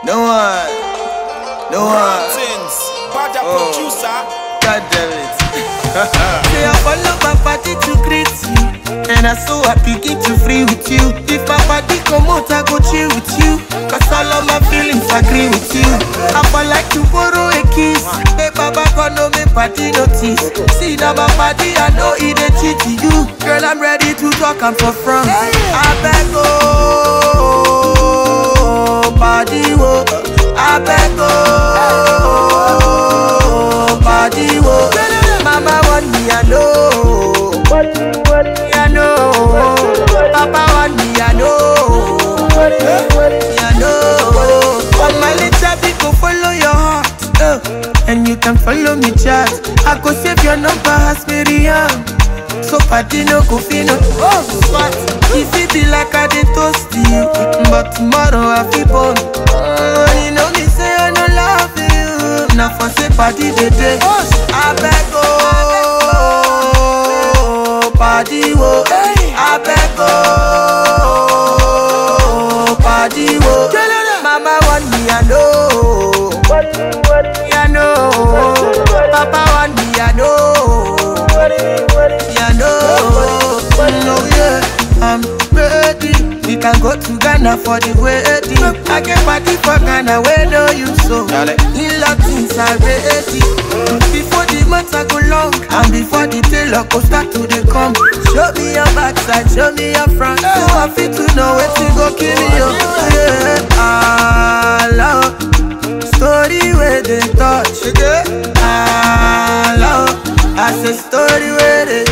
No one. Mountains, bad producer. God damn it. Say I follow my party to greet you, and I so happy get to free with you. If my body come out, I go chill with you, cause all of my feelings agree with you. I for like to borrow a kiss. Hey baba, come no me party notice. See now my body, I know it a cheat to you. Girl, I'm ready to talk, I'm for front. I beg oh, body wo. I beg oh, body wo. Mama want me, I know. I know. Papa want me, I know. I know. All my little people follow your heart, and you can follow me chat. I go save your number as Miriam, so party no go fino. Oh, what? If it be like I did toast you, but tomorrow I feel born. You know me say I no love you. Now for say party the day. I beg oh, party wo. I beg oh, party wo. Mama want me, I know. I know. Papa want me, I know. I know. No, yeah, I'm ready. We can go to Ghana for the wedding. I can party for Ghana where no you so. In Latins are ready. Before the months I go long, and before the tailor go start to the come. Show me your backside, show me your front. So I feel to know where to go kill you. Yeah, I love story where they touch. I love, I say story where they